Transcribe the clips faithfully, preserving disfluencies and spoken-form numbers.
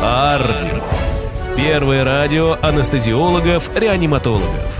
Ардио. Первое радио анестезиологов-реаниматологов.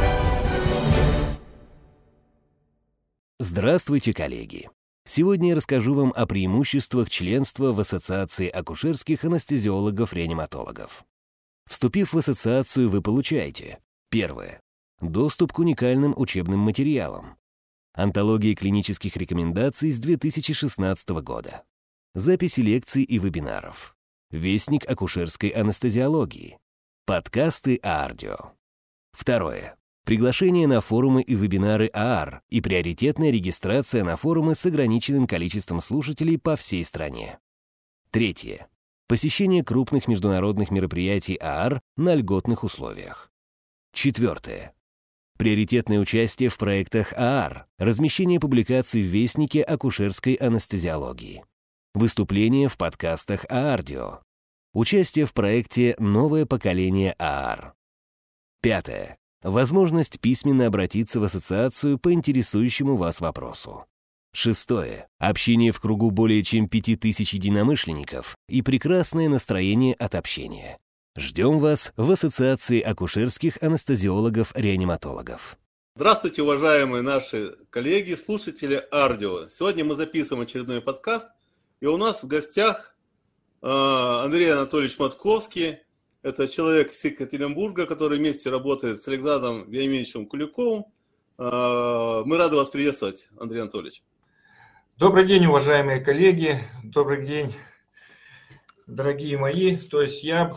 Здравствуйте, коллеги! Сегодня я расскажу вам о преимуществах членства в Ассоциации акушерских анестезиологов-реаниматологов. Вступив в ассоциацию, вы получаете: первое. Доступ к уникальным учебным материалам. Антология клинических рекомендаций с две тысячи шестнадцатого года. Записи лекций и вебинаров. Вестник акушерской анестезиологии. Подкасты Ардио. Второе. Приглашение на форумы и вебинары ААР и приоритетная регистрация на форумы с ограниченным количеством слушателей по всей стране. Третье. Посещение крупных международных мероприятий ААР на льготных условиях. Четвертое. Приоритетное участие в проектах ААР, размещение публикаций в Вестнике акушерской анестезиологии. Выступления в подкастах Ардио. Участие в проекте «Новое поколение ААР». Пятое. Возможность письменно обратиться в ассоциацию по интересующему вас вопросу. Шестое. Общение в кругу более чем пяти тысяч единомышленников и прекрасное настроение от общения. Ждем вас в Ассоциации акушерских анестезиологов-реаниматологов. Здравствуйте, уважаемые наши коллеги, слушатели Ардио. Сегодня мы записываем очередной подкаст, и у нас в гостях э, Андрей Анатольевич Матковский. Это человек из Екатеринбурга, который вместе работает с Александром Вениаминовичем Куликовым. Э, мы рады вас приветствовать, Андрей Анатольевич. Добрый день, уважаемые коллеги. Добрый день, дорогие мои. То есть я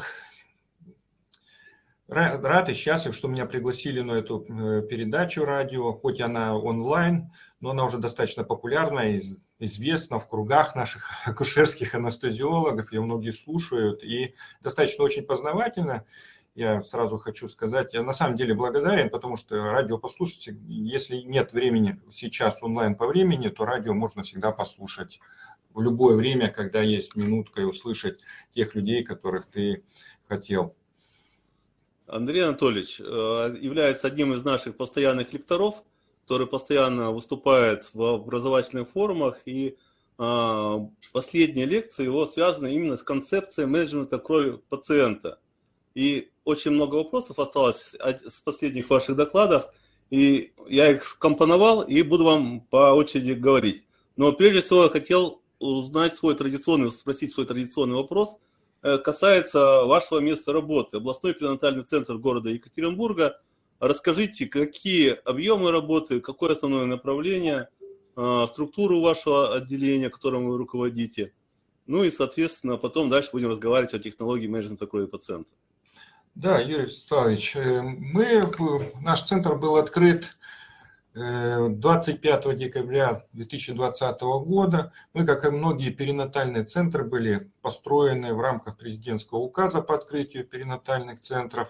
рад и счастлив, что меня пригласили на эту передачу радио, хоть она онлайн, но она уже достаточно популярна и известна в кругах наших акушерских анестезиологов, ее многие слушают, и достаточно очень познавательно. Я сразу хочу сказать, я на самом деле благодарен, потому что радио послушать, если нет времени сейчас онлайн по времени, то радио можно всегда послушать в любое время, когда есть минутка, и услышать тех людей, которых ты хотел. Андрей Анатольевич является одним из наших постоянных лекторов, который постоянно выступает в образовательных форумах, и последние лекции его связаны именно с концепцией менеджмента крови пациента. И очень много вопросов осталось с последних ваших докладов, и я их скомпоновал и буду вам по очереди говорить. Но прежде всего я хотел узнать свой традиционный, спросить свой традиционный вопрос, касается вашего места работы. Областной перинатальный центр города Екатеринбурга. Расскажите, какие объемы работы, какое основное направление, структуру вашего отделения, которым вы руководите. Ну и, соответственно, потом дальше будем разговаривать о технологии менеджмента крови пациента. Да, Юрий Вячеславович, мы, наш центр был открыт двадцать пятого декабря две тысячи двадцатого года. Мы, как и многие перинатальные центры, были построены в рамках президентского указа по открытию перинатальных центров.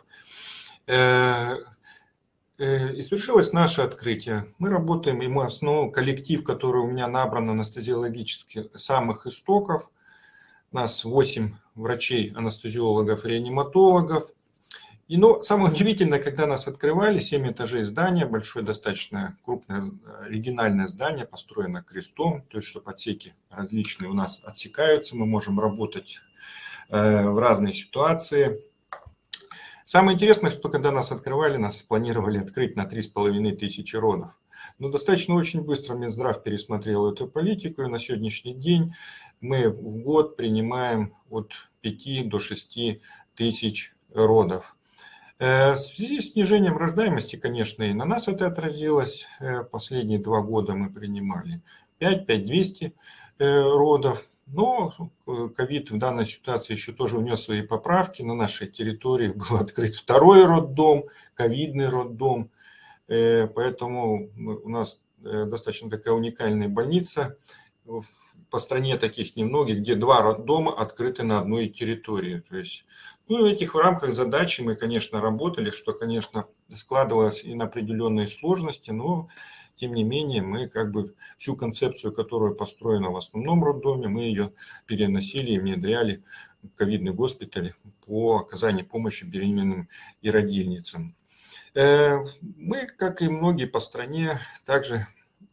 И свершилось наше открытие. Мы работаем, и мы основной коллектив, который у меня набран анестезиологически с самых истоков. У нас восемь врачей, анестезиологов, реаниматологов. И, ну, самое удивительное, когда нас открывали, семь этажей здания, большое достаточно крупное оригинальное здание, построено крестом, то есть, чтобы отсеки различные у нас отсекаются, мы можем работать э, в разные ситуации. Самое интересное, что когда нас открывали, нас планировали открыть на три с половиной тысячи родов. Но достаточно очень быстро Минздрав пересмотрел эту политику, и на сегодняшний день мы в год принимаем от пяти до шести тысяч родов. В связи с снижением рождаемости, конечно, и на нас это отразилось. Последние два года мы принимали пять-пять тысяч двести родов. Но ковид в данной ситуации еще тоже внес свои поправки. На нашей территории был открыт второй роддом, ковидный роддом. Поэтому у нас достаточно такая уникальная больница. По стране таких немногих, где два роддома открыты на одной территории. То есть, ну, в этих рамках задачи мы, конечно, работали, что, конечно, складывалось и на определенные сложности, но, тем не менее, мы как бы всю концепцию, которая построена в основном роддоме, мы ее переносили и внедряли в ковидный госпиталь по оказанию помощи беременным и родильницам. Мы, как и многие по стране, также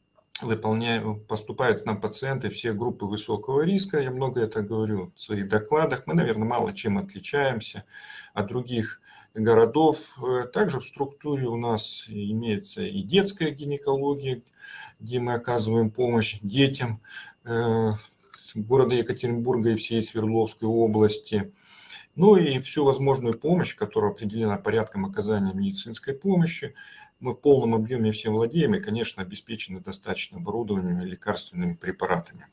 выполняют, поступают к нам пациенты все группы высокого риска. Я много это говорю в своих докладах. Мы, наверное, мало чем отличаемся от других городов. Также в структуре у нас имеется и детская гинекология, где мы оказываем помощь детям города Екатеринбурга и всей Свердловской области. Ну и всю возможную помощь, которая определена порядком оказания медицинской помощи, мы в полном объеме всем владеем и, конечно, обеспечены достаточно оборудованием и лекарственными препаратами.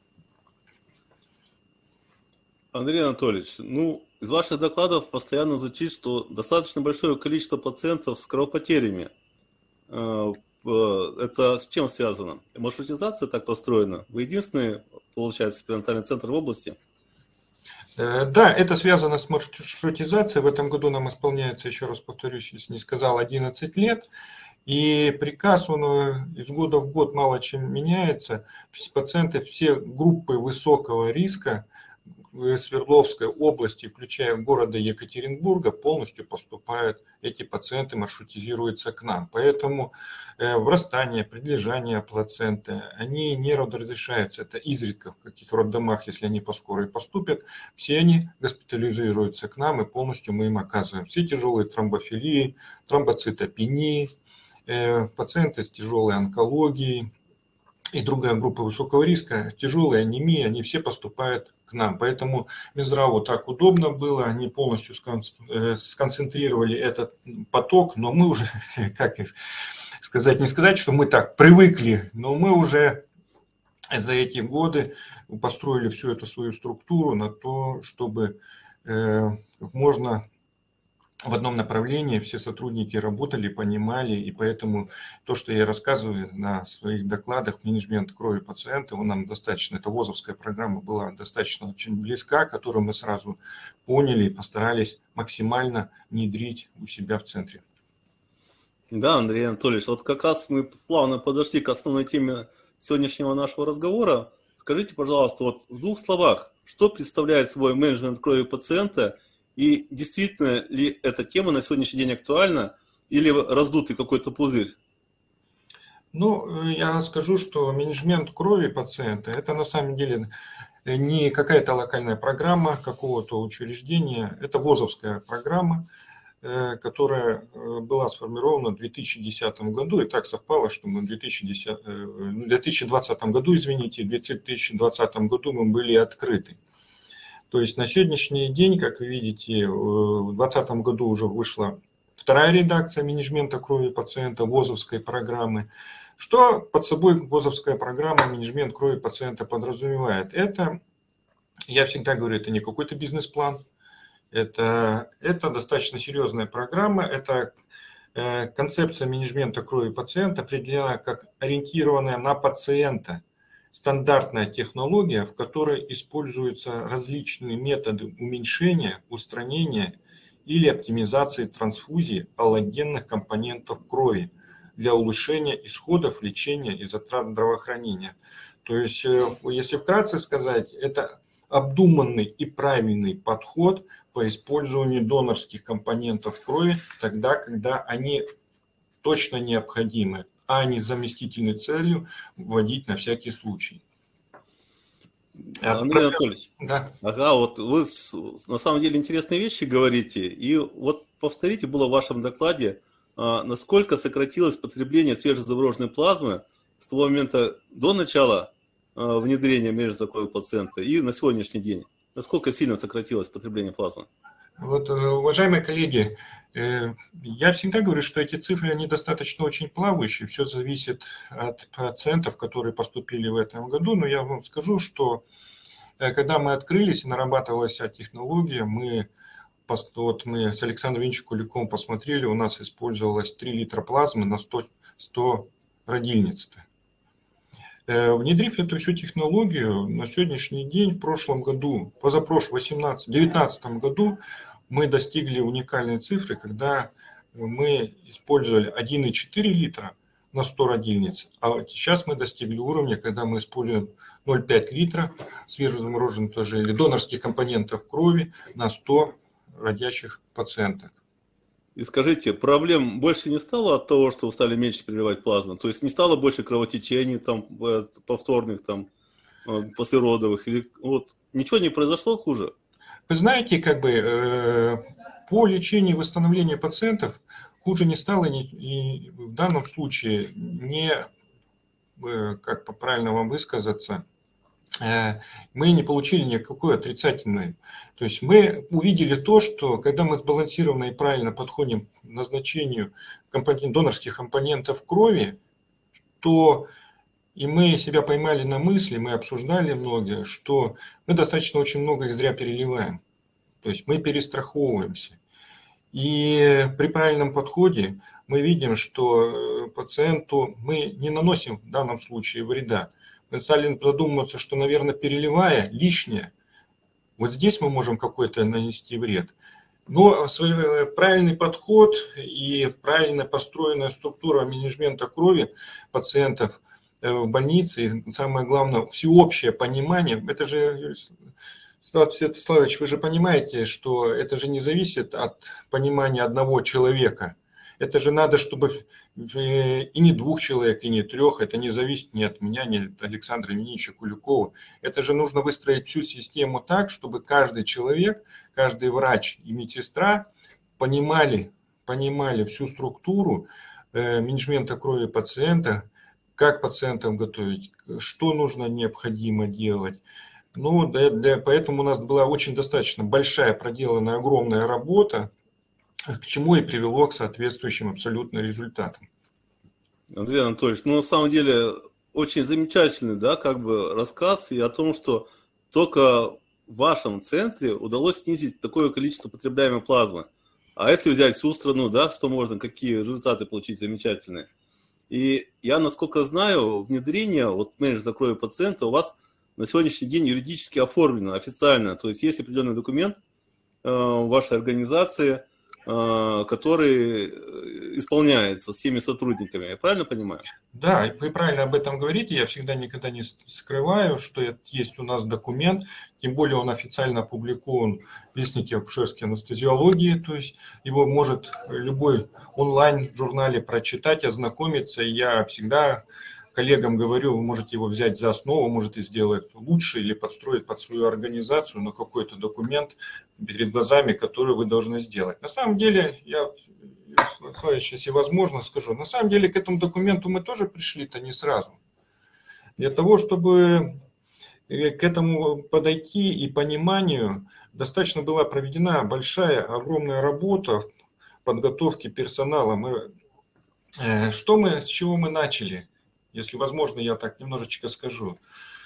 Андрей Анатольевич, ну, из ваших докладов постоянно звучит, что достаточно большое количество пациентов с кровопотерями. Это с чем связано? Маршрутизация так построена? Вы единственный, получается, перинатальный центр в области? Да, это связано с маршрутизацией. В этом году нам исполняется, еще раз повторюсь, если не сказал, одиннадцать лет. И приказ, он из года в год мало чем меняется. Пациенты, все группы высокого риска в Свердловской области, включая города Екатеринбурга, полностью поступают, эти пациенты маршрутизируются к нам. Поэтому врастание, предлежание плаценты, они не разрешаются. Это изредка в каких роддомах, если они по скорой поступят, все они госпитализируются к нам и полностью мы им оказываем. Все тяжелые тромбофилии, тромбоцитопении, пациенты с тяжелой онкологией и другая группа высокого риска, тяжелая анемия, они все поступают к нам. Поэтому Минздраву так удобно было, они полностью сконцентрировали этот поток, но мы уже, как сказать, не сказать, что мы так привыкли, но мы уже за эти годы построили всю эту свою структуру на то, чтобы как можно в одном направлении все сотрудники работали, понимали, и поэтому то, что я рассказываю на своих докладах, менеджмент крови пациента, он нам достаточно, эта ВОЗовская программа была достаточно очень близка, которую мы сразу поняли и постарались максимально внедрить у себя в центре. Да, Андрей Анатольевич, вот как раз мы плавно подошли к основной теме сегодняшнего нашего разговора. Скажите, пожалуйста, вот в двух словах, что представляет собой менеджмент крови пациента? И действительно ли эта тема на сегодняшний день актуальна или раздутый какой-то пузырь? Ну, я скажу, что менеджмент крови пациента – это на самом деле не какая-то локальная программа какого-то учреждения, это ВОЗовская программа, которая была сформирована в две тысячи десятом году, и так совпало, что мы в две тысячи двадцатом году, извините, в две тысячи двадцатом году мы были открыты. То есть на сегодняшний день, как вы видите, в две тысячи двадцатом году уже вышла вторая редакция менеджмента крови пациента ВОЗовской программы. Что под собой ВОЗовская программа менеджмент крови пациента подразумевает? Это, я всегда говорю, это не какой-то бизнес-план, это, это достаточно серьезная программа, это э, концепция менеджмента крови пациента определена как ориентированная на пациента. Стандартная технология, в которой используются различные методы уменьшения, устранения или оптимизации трансфузии аллогенных компонентов крови для улучшения исходов лечения и затрат здравоохранения. То есть, если вкратце сказать, это обдуманный и правильный подход по использованию донорских компонентов крови тогда, когда они точно необходимы, а не заместительной целью вводить на всякий случай. Андрей Анатольевич, да. Ага, вот вы на самом деле интересные вещи говорите, и вот повторите, было в вашем докладе, насколько сократилось потребление свежезамороженной плазмы с того момента до начала внедрения менеджмента крови пациента и на сегодняшний день. Насколько сильно сократилось потребление плазмы? Вот, уважаемые коллеги, я всегда говорю, что эти цифры, они достаточно очень плавающие, все зависит от пациентов, которые поступили в этом году, но я вам скажу, что когда мы открылись и нарабатывалась вся технология, мы, вот мы с Александром Ильичем Куликовым посмотрели, у нас использовалось три литра плазмы на сто, сто родильниц. Внедрив эту всю технологию, на сегодняшний день, в прошлом году, позапрошлом, в две тысячи девятнадцатом году, мы достигли уникальной цифры, когда мы использовали один и четыре литра на сто родильниц, а сейчас мы достигли уровня, когда мы используем ноль целых пять литра свежезамороженных тоже или донорских компонентов крови на сто родящих пациентов. И скажите, проблем больше не стало от того, что вы стали меньше переливать плазму? То есть не стало больше кровотечений там, повторных, там, послеродовых? Или вот ничего не произошло хуже? Вы знаете, как бы э, по лечению и восстановлению пациентов хуже не стало, и, и в данном случае не, э, как правильно вам высказаться, э, мы не получили никакой отрицательной. То есть мы увидели то, что когда мы сбалансированно и правильно подходим к назначению компонент, донорских компонентов крови, то и мы себя поймали на мысли, мы обсуждали многое, что мы достаточно очень много их зря переливаем. То есть мы перестраховываемся. И при правильном подходе мы видим, что пациенту мы не наносим в данном случае вреда. Мы стали задумываться, что, наверное, переливая лишнее, вот здесь мы можем какой-то нанести вред. Но правильный подход и правильно построенная структура менеджмента крови пациентов в больнице, и самое главное, всеобщее понимание, это же, Святославович, вы же понимаете, что это же не зависит от понимания одного человека. Это же надо, чтобы и не двух человек, и не трех, это не зависит ни от меня, ни от Александра Евгеньевича Куликова. Это же нужно выстроить всю систему так, чтобы каждый человек, каждый врач и медсестра понимали, понимали всю структуру менеджмента крови пациента, как пациентам готовить, что нужно, необходимо делать. Ну, для, для, поэтому у нас была очень достаточно большая проделанная огромная работа, к чему и привело к соответствующим абсолютно результатам. Андрей Анатольевич, ну на самом деле очень замечательный, да, как бы рассказ и о том, что только в вашем центре удалось снизить такое количество потребляемой плазмы. А если взять всю страну, да, что можно, какие результаты получить замечательные. И я, насколько знаю, внедрение вот менеджмента крови пациента у вас на сегодняшний день юридически оформлено официально. То есть есть определенный документ э, в вашей организации, э, который исполняется с всеми сотрудниками. Я правильно понимаю? Да, вы правильно об этом говорите. Я всегда никогда не скрываю, что есть у нас документ. Тем более он официально опубликован в Вестнике акушерской анестезиологии. То есть его может любой онлайн-журнале прочитать, ознакомиться. Я всегда коллегам говорю, вы можете его взять за основу, можете сделать лучше или подстроить под свою организацию на какой-то документ перед глазами, который вы должны сделать. На самом деле, я, если возможно, скажу, на самом деле к этому документу мы тоже пришли-то не сразу. Для того, чтобы к этому подойти и пониманию, достаточно была проведена большая, огромная работа в подготовке персонала. Мы, что мы, с чего мы начали? Если возможно, я так немножечко скажу.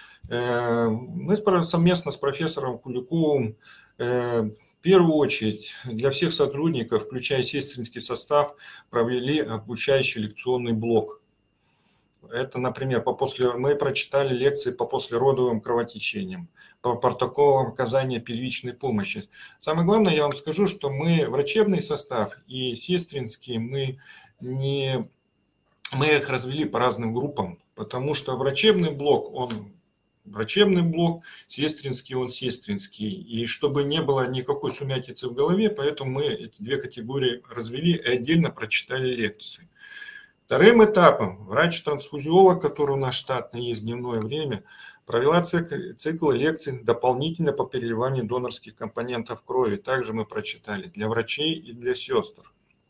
Мы совместно с профессором Куликовым в первую очередь для всех сотрудников, включая сестринский состав, провели обучающий лекционный блок. Это, например, по после... мы прочитали лекции по послеродовым кровотечениям, по протоколам оказания первичной помощи. Самое главное, я вам скажу, что мы, врачебный состав и сестринский, мы не... Мы их развели по разным группам, потому что врачебный блок, он врачебный блок, сестринский, он сестринский. И чтобы не было никакой сумятицы в голове, поэтому мы эти две категории развели и отдельно прочитали лекции. Вторым этапом врач-трансфузиолог, который у нас штатный есть в дневное время, провела цикл, цикл лекций дополнительно по переливанию донорских компонентов крови. Также мы прочитали для врачей и для сестр.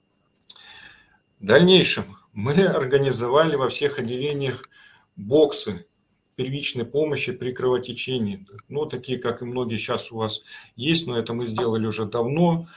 В дальнейшем мы организовали во всех отделениях боксы первичной помощи при кровотечении. Ну, такие, как и многие сейчас у вас есть, но это мы сделали уже давно.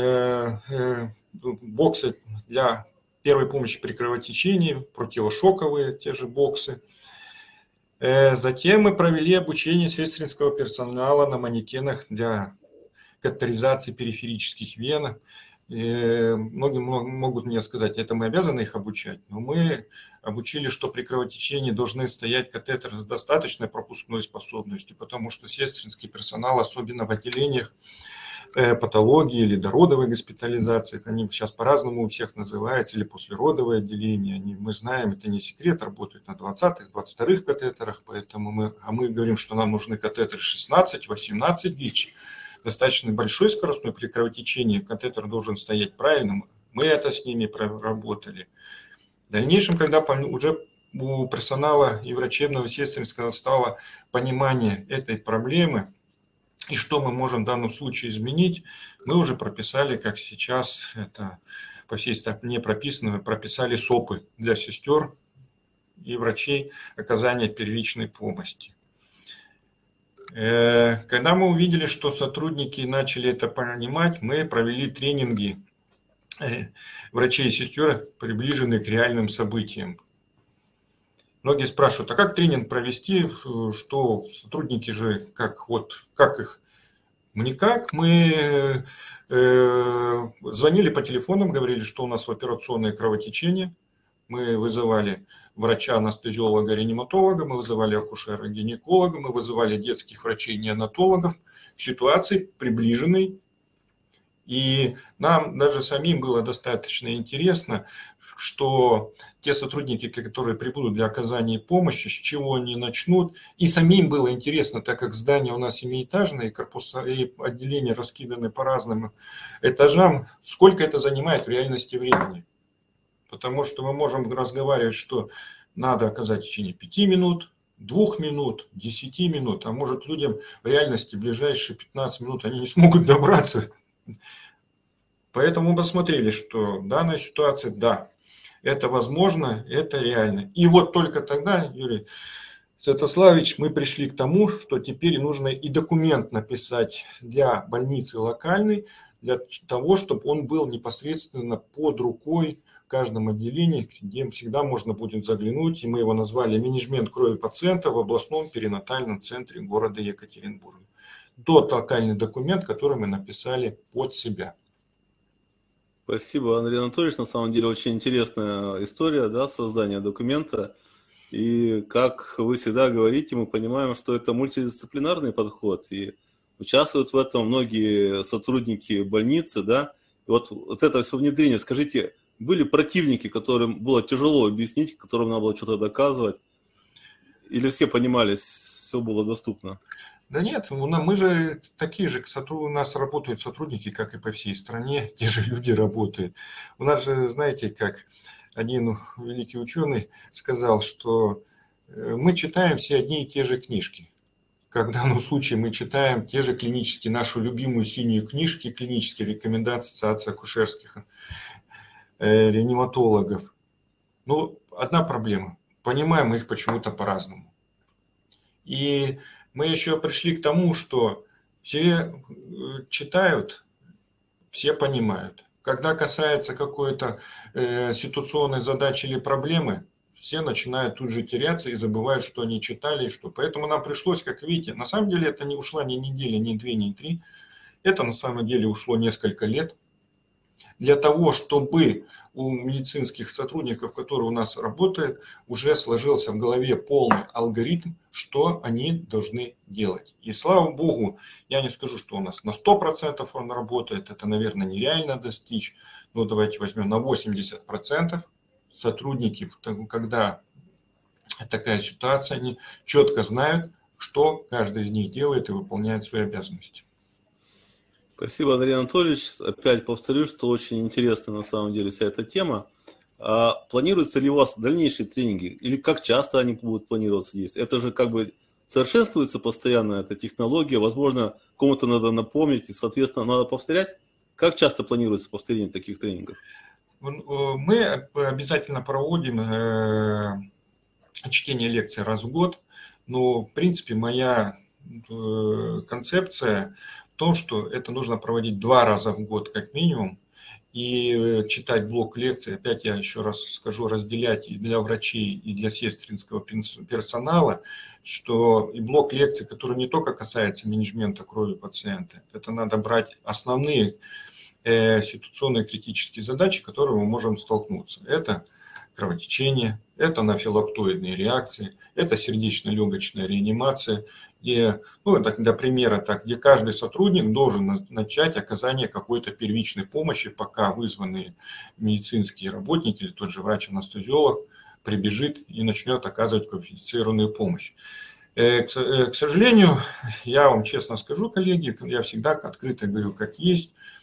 Боксы для первой помощи при кровотечении, противошоковые те же боксы. Затем мы провели обучение сестринского персонала на манекенах для катетеризации периферических вен. Многие могут мне сказать, это мы обязаны их обучать, но мы обучили, что при кровотечении должны стоять катетеры с достаточной пропускной способностью, потому что сестринский персонал, особенно в отделениях патологии или дородовой госпитализации, они сейчас по-разному у всех называются, или послеродовые отделения, они, мы знаем, это не секрет, работают на двадцатых, двадцать вторых катетерах, поэтому мы, а мы говорим, что нам нужны катетеры шестнадцать-восемнадцать гич. Достаточно большой скоростной при кровотечении катетер должен стоять правильным, Мы это с ними проработали. В дальнейшем, когда уже у персонала и врачебного, и сестринского стало понимание этой проблемы и что мы можем в данном случае изменить, мы уже прописали, как сейчас это по всей стране прописано, мы прописали СОПы для сестер и врачей оказания первичной помощи. Когда мы увидели, что сотрудники начали это понимать, мы провели тренинги врачей и сестер, приближенные к реальным событиям. Многие спрашивают, а как тренинг провести, что сотрудники же, как, вот, как их? Никак. Мы э, звонили по телефонам, говорили, что у нас в операционной кровотечение. Мы вызывали врача-анестезиолога, реаниматолога, мы вызывали акушера-гинеколога, мы вызывали детских врачей-неонатологов в ситуации приближенной. И нам даже самим было достаточно интересно, что те сотрудники, которые прибудут для оказания помощи, с чего они начнут. И самим было интересно, так как здание у нас семиэтажное, и корпуса, и отделения раскиданы по разным этажам, сколько это занимает в реальности времени. Потому что мы можем разговаривать, что надо оказать в течение пяти минут, двух минут, десяти минут, а может людям в реальности в ближайшие пятнадцать минут они не смогут добраться. Поэтому мы посмотрели, что данная ситуация, да, это возможно, это реально. И вот только тогда, Юрий Святославович, мы пришли к тому, что теперь нужно и документ написать для больницы локальной, для того, чтобы он был непосредственно под рукой в каждом отделении, где всегда можно будет заглянуть. И мы его назвали «Менеджмент крови пациента в областном перинатальном центре города Екатеринбурга». Тот локальный документ, который мы написали под себя. Спасибо, Андрей Анатольевич. На самом деле очень интересная история, да, создания документа. И как вы всегда говорите, мы понимаем, что это мультидисциплинарный подход. И участвуют в этом многие сотрудники больницы, да. И вот, вот это все внедрение. Скажите, были противники, которым было тяжело объяснить, которым надо было что-то доказывать? Или все понимали, все было доступно? Да нет, мы же такие же, у нас работают сотрудники, как и по всей стране, те же люди работают. У нас же, знаете, как один великий ученый сказал, что мы читаем все одни и те же книжки. Как в данном случае мы читаем те же клинические, нашу любимую синюю книжки, клинические рекомендации Ассоциации акушерских реаниматологов. Но одна проблема, понимаем их почему-то по-разному. И мы еще пришли к тому, что все читают, все понимают. Когда касается какой-то э, ситуационной задачи или проблемы, все начинают тут же теряться и забывают, что они читали и что. Поэтому нам пришлось, как видите, на самом деле это не ушла ни неделя, ни две, ни три. Это на самом деле ушло несколько лет. Для того, чтобы у медицинских сотрудников, которые у нас работают, уже сложился в голове полный алгоритм, что они должны делать. И слава богу, я не скажу, что у нас на сто процентов он работает, это, наверное, нереально достичь, но давайте возьмем на восемьдесят процентов сотрудники, когда такая ситуация, они четко знают, что каждый из них делает и выполняет свои обязанности. Спасибо, Андрей Анатольевич. Опять повторюсь, что очень интересна на самом деле вся эта тема. А планируются ли у вас дальнейшие тренинги? Или как часто они будут планироваться здесь? Это же как бы совершенствуется постоянно, эта технология. Возможно, кому-то надо напомнить и, соответственно, надо повторять. Как часто планируется повторение таких тренингов? Мы обязательно проводим чтение лекций раз в год. Но, в принципе, моя концепция в том, что это нужно проводить два раза в год как минимум и читать блок лекций. Опять я еще раз скажу, разделять и для врачей, и для сестринского персонала, что и блок лекций, который не только касается менеджмента крови пациента, это надо брать основные э, ситуационные критические задачи, которые мы можем столкнуться. Это кровотечение, это анафилактоидные реакции, это сердечно-легочная реанимация, где, ну, так, для примера, так, где каждый сотрудник должен начать оказание какой-то первичной помощи, пока вызванные медицинские работники или тот же врач-анестезиолог прибежит и начнет оказывать квалифицированную помощь. К сожалению, я вам честно скажу, коллеги, я всегда открыто говорю, как есть,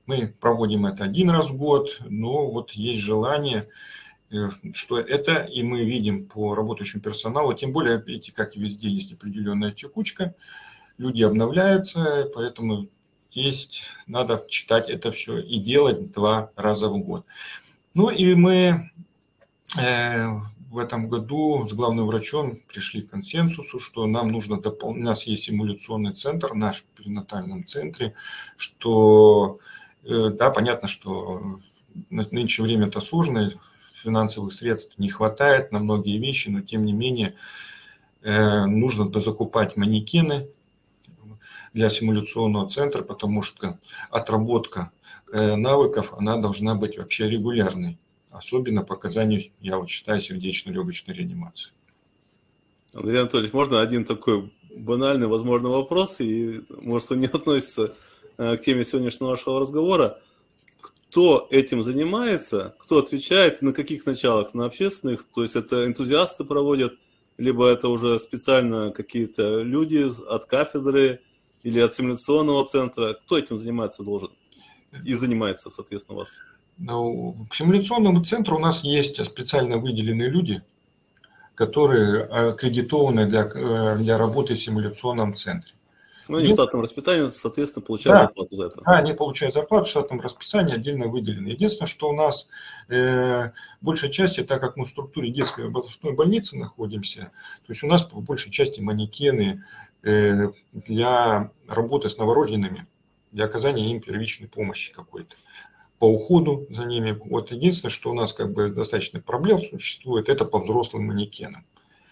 Мы проводим это один раз в год, но вот есть желание, что это, и мы видим по работающему персоналу, тем более, видите, как и везде есть определенная текучка, люди обновляются, поэтому есть, надо читать это все и делать два раза в год. Ну и мы э, в этом году с главным врачом пришли к консенсусу, что нам нужно дополнить, у нас есть симуляционный центр в нашем перинатальном центре, что, э, да, понятно, что нынче время-то сложное, финансовых средств не хватает на многие вещи, но тем не менее э, нужно дозакупать манекены для симуляционного центра, потому что отработка э, навыков, она должна быть вообще регулярной, особенно по оказанию, я вот считаю, сердечно-легочной реанимации. Андрей Анатольевич, можно один такой банальный, возможно, вопрос, и, может, он не относится э, к теме сегодняшнего нашего разговора. Кто этим занимается, кто отвечает, на каких началах, на общественных, то есть это энтузиасты проводят, либо это уже специально какие-то люди от кафедры или от симуляционного центра, кто этим заниматься должен и занимается, соответственно, у вас? Ну, к симуляционному центру у нас есть специально выделенные люди, которые аккредитованы для, для работы в симуляционном центре. Ну, они в штатном расписании, соответственно, получают да, зарплату за это. Да, они получают зарплату в штатном расписании, отдельно выделены. Единственное, что у нас э, большей части, так как мы в структуре детской областной больницы находимся, то есть у нас по большей части манекены э, для работы с новорожденными, для оказания им первичной помощи какой-то, по уходу за ними. Вот единственное, что у нас как бы достаточно проблем существует, это по взрослым манекенам.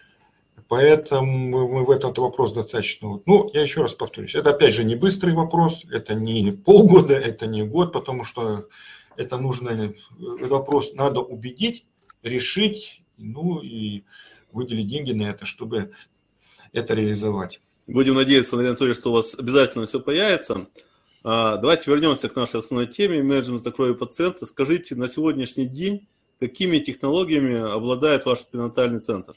Поэтому мы в этот вопрос достаточно... Ну, я еще раз повторюсь, это опять же не быстрый вопрос, это не полгода, это не год, потому что это нужно... Этот вопрос надо убедить, решить, ну и выделить деньги на это, чтобы это реализовать. Будем надеяться, Андрей Анатольевич, что у вас обязательно все появится. Давайте вернемся к нашей основной теме, менеджмента крови пациента. Скажите, на сегодняшний день, какими технологиями обладает ваш перинатальный центр?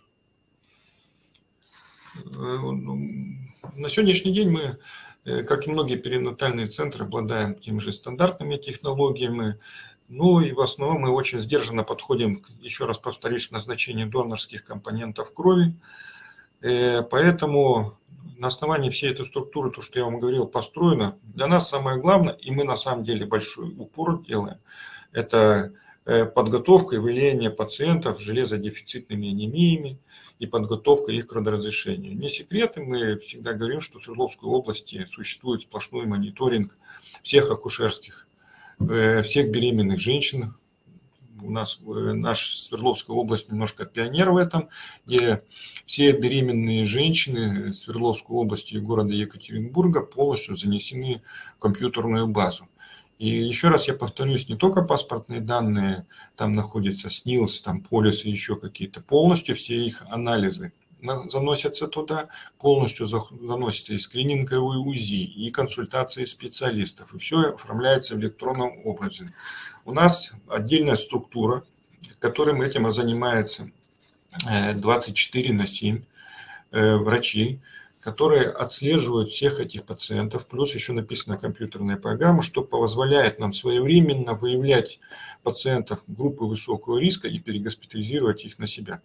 На сегодняшний день мы, как и многие перинатальные центры, обладаем теми же стандартными технологиями. Ну и в основном мы очень сдержанно подходим, еще раз повторюсь, к назначению донорских компонентов крови. Поэтому на основании всей этой структуры, то, что я вам говорил, построено, для нас самое главное, и мы на самом деле большой упор делаем, это подготовка и выявление пациентов с железодефицитными анемиями и подготовка их к родоразрешению. Не секрет, мы всегда говорим, что в Свердловской области существует сплошной мониторинг всех акушерских, всех беременных женщин. У нас наша Свердловская область немножко пионер в этом, где все беременные женщины Свердловской области и города Екатеринбурга полностью занесены в компьютерную базу. И еще раз я повторюсь, не только паспортные данные, там находится СНИЛС, там полис и еще какие-то, полностью все их анализы заносятся туда, полностью заносится и скрининговые УЗИ, и консультации специалистов, и все оформляется в электронном образе. У нас отдельная структура, которым этим занимается двадцать четыре на семь врачей, которые отслеживают всех этих пациентов, плюс еще написана компьютерная программа, что позволяет нам своевременно выявлять пациентов группы высокого риска и перегоспитализировать их на себя.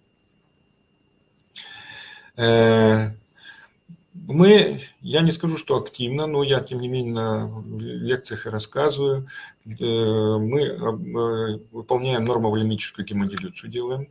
Мы, я не скажу, что активно, но я, тем не менее, на лекциях и рассказываю. Мы выполняем нормоволемическую гемодилюцию, делаем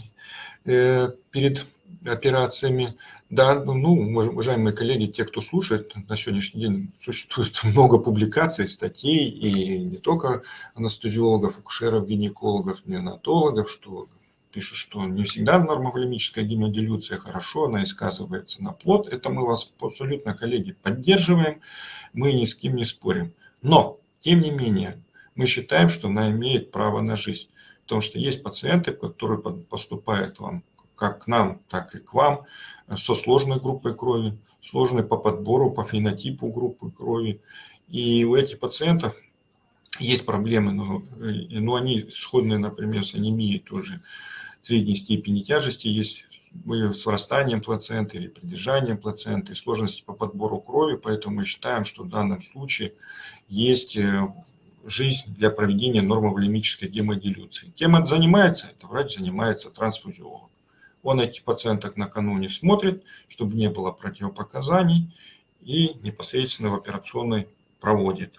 перед операциями. Да, ну, уважаемые коллеги, те, кто слушает, на сегодняшний день существует много публикаций, статей, и не только анестезиологов, акушеров, гинекологов, неонатологов, что пишут, что не всегда нормоволемическая гемодилюция хорошо, она и сказывается на плод. Это мы вас абсолютно, коллеги, поддерживаем, мы ни с кем не спорим. Но, тем не менее, мы считаем, что она имеет право на жизнь. Потому что есть пациенты, которые поступают вам как к нам, так и к вам, со сложной группой крови, сложной по подбору, по фенотипу группы крови. И у этих пациентов есть проблемы, но, но они сходные, например, с анемией тоже средней степени тяжести, есть с врастанием плаценты или придержанием плаценты, сложности по подбору крови, поэтому мы считаем, что в данном случае есть жизнь для проведения нормоволемической гемодилюции. Кем это занимается? Это врач занимается трансфузиологом. Он этих пациенток накануне смотрит, чтобы не было противопоказаний, и непосредственно в операционной проводит.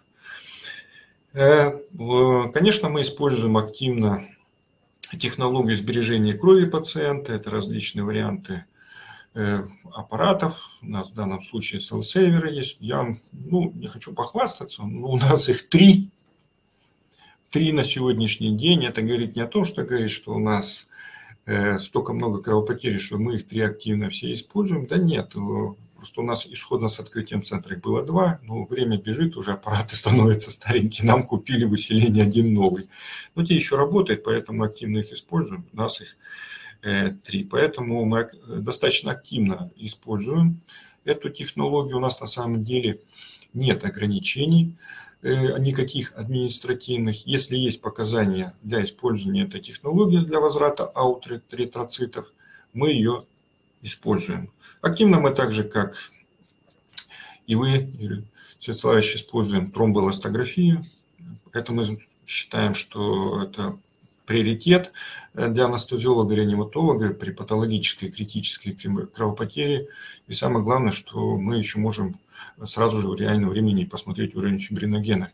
Конечно, мы используем активно технологию сбережения крови пациента. Это различные варианты аппаратов. У нас в данном случае селл-сейверы есть. Я ну, не хочу похвастаться, но у нас их три. Три на сегодняшний день. Это говорит не о том, что говорит, что у нас столько много кровопотери, что мы их три активно все используем. Да нет, просто у нас исходно с открытием центра их было два, но время бежит, уже аппараты становятся старенькие, нам купили в усилении один новый. Но те еще работают, поэтому активно их используем, у нас их э, три. Поэтому мы достаточно активно используем эту технологию. У нас на самом деле нет ограничений никаких административных. Если есть показания для использования этой технологии для возврата аутеритроцитов, мы ее используем. Активно мы также, как и вы, Юрий Святославович, используем тромбоэластографию. Это мы считаем, что это приоритет для анестезиолога-реаниматолога при патологической критической кровопотере. И самое главное, что мы еще можем сразу же в реальном времени посмотреть уровень фибриногена.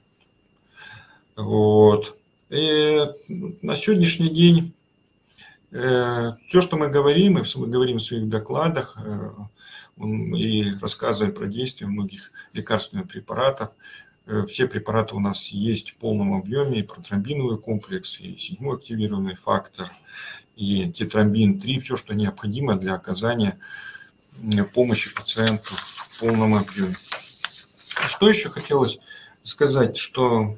Вот. И на сегодняшний день все, что мы говорим, мы говорим в своих докладах и рассказываем про действия многих лекарственных препаратов. Все препараты у нас есть в полном объеме, и протромбиновый комплекс, и седьмой активированный фактор, и тетрамбин три, все, что необходимо для оказания помощи пациенту в полном объеме. Что еще хотелось сказать, что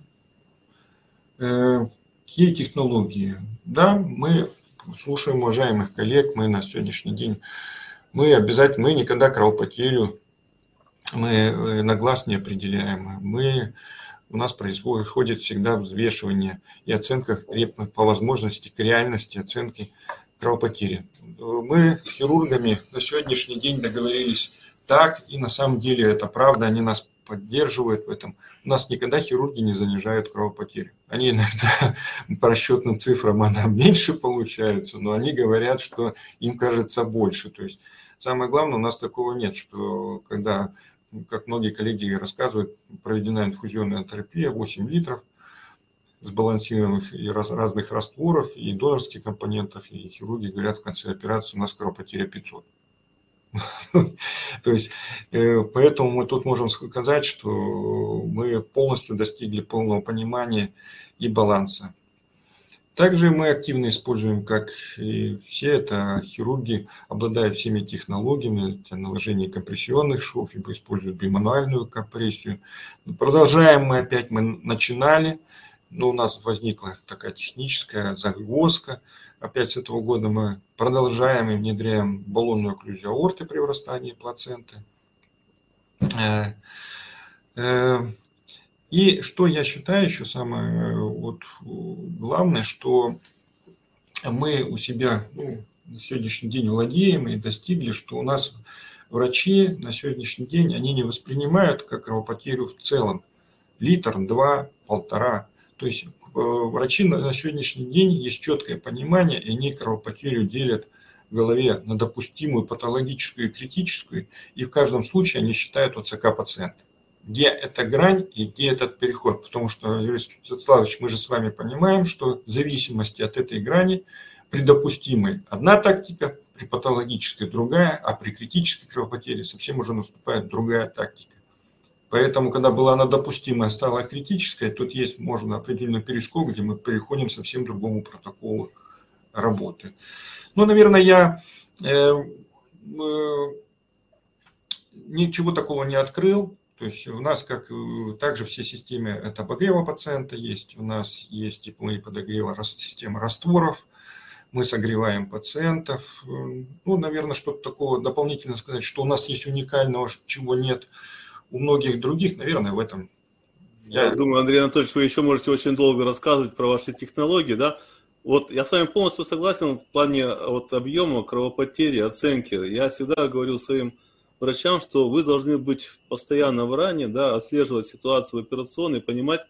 э, какие технологии? Да, мы слушаем уважаемых коллег, мы на сегодняшний день, мы обязательно, мы никогда кровопотерю мы на глаз не определяем. Мы, у нас происходит всегда взвешивание и оценка по возможности, к реальности оценки кровопотери. Мы с хирургами на сегодняшний день договорились так, и на самом деле это правда, они нас поддерживают в этом. У нас никогда хирурги не занижают кровопотери. Они иногда по расчетным цифрам она меньше получается, но они говорят, что им кажется больше. То есть самое главное, у нас такого нет, что когда, как многие коллеги рассказывают, проведена инфузионная терапия, восемь литров сбалансированных и раз, разных растворов, и донорских компонентов, и хирурги говорят, в конце операции у нас кровопотеря пятьсот. То есть, поэтому мы тут можем сказать, что мы полностью достигли полного понимания и баланса. Также мы активно используем, как и все, это хирурги обладают всеми технологиями для наложения компрессионных швов, либо используют бимануальную компрессию. Продолжаем мы опять, мы начинали, но у нас возникла такая техническая загвоздка. Опять с этого года мы продолжаем и внедряем баллонную окклюзию аорты при врастании плаценты. И что я считаю еще самое вот главное, что мы у себя ну, на сегодняшний день владеем и достигли, что у нас врачи на сегодняшний день, они не воспринимают как кровопотерю в целом. Литр, два, полтора. То есть врачи на сегодняшний день есть четкое понимание, и они кровопотерю делят в голове на допустимую, патологическую и критическую. И в каждом случае они считают от ЦК пациента. Где эта грань и где этот переход. Потому что, Юрий Святославович, мы же с вами понимаем, что в зависимости от этой грани при допустимой одна тактика, при патологической другая, а при критической кровопотере совсем уже наступает другая тактика. Поэтому, когда была она допустимая, стала критической, тут есть, можно, определенный перескок, где мы переходим к совсем другому протоколу работы. Ну, наверное, я э, э, ничего такого не открыл. То есть у нас, как также все системы это обогрева пациента есть, у нас есть тепло и подогрева система растворов, мы согреваем пациентов. Ну, наверное, что-то такого дополнительно сказать, что у нас есть уникального, чего нет у многих других, наверное, в этом. Я, я думаю, Андрей Анатольевич, вы еще можете очень долго рассказывать про ваши технологии, да? Вот я с вами полностью согласен в плане вот, объема кровопотери, оценки. Я всегда говорю своим врачам, что вы должны быть постоянно в ране, да, отслеживать ситуацию в операционной, понимать,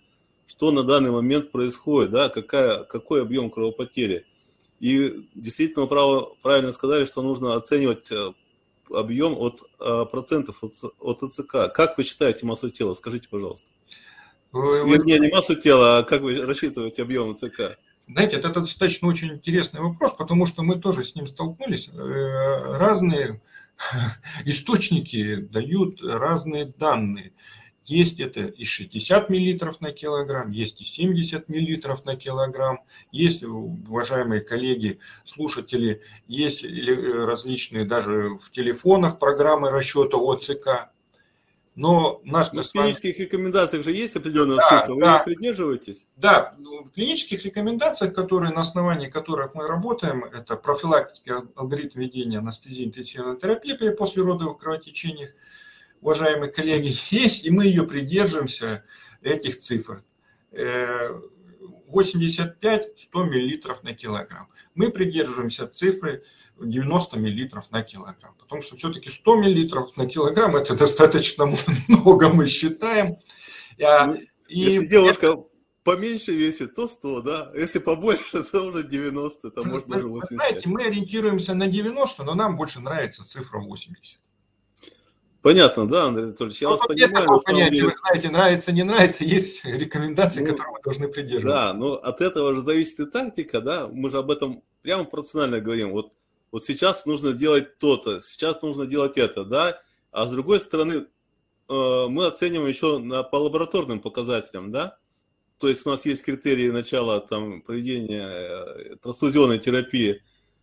что на данный момент происходит, да, какая, какой объем кровопотери. И действительно право, правильно сказали, что нужно оценивать объем от процентов от, от ОЦК. Как вы считаете массу тела? Скажите, пожалуйста. Вы, Вернее, не массу тела, а как вы рассчитываете объем ОЦК? Знаете, это достаточно очень интересный вопрос, потому что мы тоже с ним столкнулись. Разные источники дают разные данные. Есть это и шестьдесят миллилитров на килограмм, есть и семьдесят миллилитров на килограмм, есть, уважаемые коллеги, слушатели, есть различные даже в телефонах программы расчета ОЦК. Но наш в клинических рекомендациях же есть определенная да, цифра, вы да, ее придерживаетесь? Да, в клинических рекомендациях, которые, на основании которых мы работаем, это профилактика, алгоритм ведения анестезии, интенсивной терапии при послеродовых кровотечениях, уважаемые коллеги, есть, и мы ее придерживаемся, этих цифр. восемьдесят пять - сто миллилитров на килограмм. Мы придерживаемся цифры девяносто миллилитров на килограмм, потому что все-таки сто миллилитров на килограмм это достаточно много, мы считаем. Ну, и если девушка это... поменьше весит, то сто, да? Если побольше, то уже девяносто, то может даже восемьдесят пять. Знаете, мы ориентируемся на девяносто, но нам больше нравится цифра восемьдесят. Понятно, да, Андрей Анатольевич, я ну, вас понимаю. На самом деле... Вы знаете, нравится, не нравится, есть рекомендации, ну, которые мы должны придерживаться. Да, но от этого же зависит и тактика, да, мы же об этом прямо пропорционально говорим. Вот, вот сейчас нужно делать то-то, сейчас нужно делать это, да, а с другой стороны, э, мы оцениваем еще на, по лабораторным показателям, да, то есть у нас есть критерии начала там, проведения трансфузионной терапии,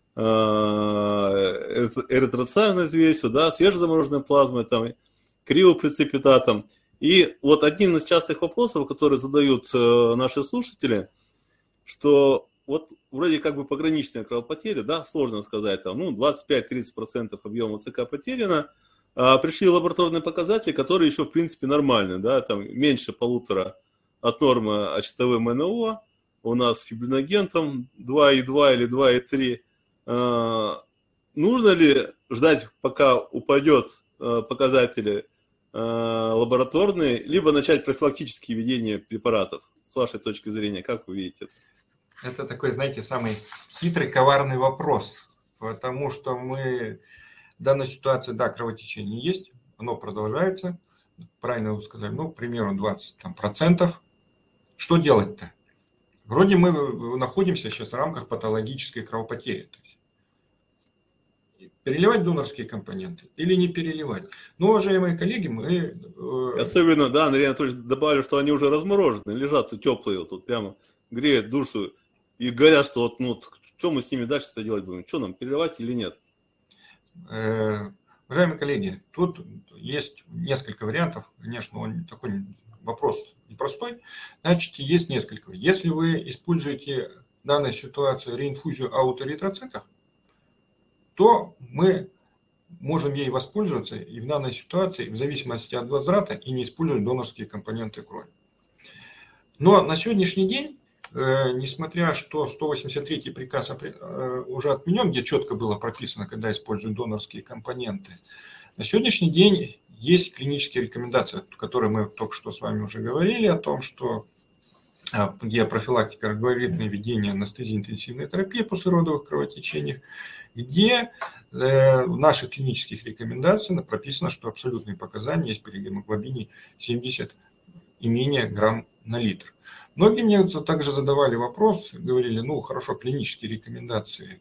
эритроцитарной взвесью, да, свежезамороженной плазмой, там, криопреципитатом. И вот один из частых вопросов, которые задают наши слушатели, что вот вроде как бы пограничная кровопотеря, да, сложно сказать, там, ну, двадцать пять - тридцать процентов объема ОЦК потеряно, а пришли лабораторные показатели, которые еще, в принципе, нормальны, да, там, меньше полутора от нормы АЧТВ МНО, у нас фибриноген там два и два или два и три. Нужно ли ждать, пока упадет показатели лабораторные, либо начать профилактические введения препаратов? С вашей точки зрения, как вы видите это? Это такой, знаете, самый хитрый, коварный вопрос, потому что мы в данной ситуации, да, кровотечение есть, оно продолжается, правильно вы сказали, ну, к примеру, двадцать процентов. Что делать-то? Вроде мы находимся сейчас в рамках патологической кровопотери. То есть переливать донорские компоненты или не переливать. Но, уважаемые коллеги, мы... Особенно, да, Андрей Анатольевич, добавили, что они уже разморожены, лежат тут теплые, вот тут прямо греют душу и говорят, что вот, ну, что мы с ними дальше-то делать будем? Что нам, переливать или нет? Уважаемые коллеги, тут есть несколько вариантов. Конечно, он такой вопрос непростой. Значит, есть несколько. Если вы используете в данной ситуации реинфузию аутоэритроцитов, то мы можем ей воспользоваться и в данной ситуации, в зависимости от возврата, и не использовать донорские компоненты крови. Но на сегодняшний день, э, несмотря что сто восемьдесят третий приказ э, уже отменен, где четко было прописано, когда используют донорские компоненты, на сегодняшний день есть клинические рекомендации, о которых мы только что с вами уже говорили, о том, что где профилактика, алгоритмы ведения анестезии, интенсивной терапии после родовых кровотечений, где э, в наших клинических рекомендациях прописано, что абсолютные показания есть при гемоглобине семьдесят и менее грамм на литр. Многие мне также задавали вопрос, говорили, ну хорошо, клинические рекомендации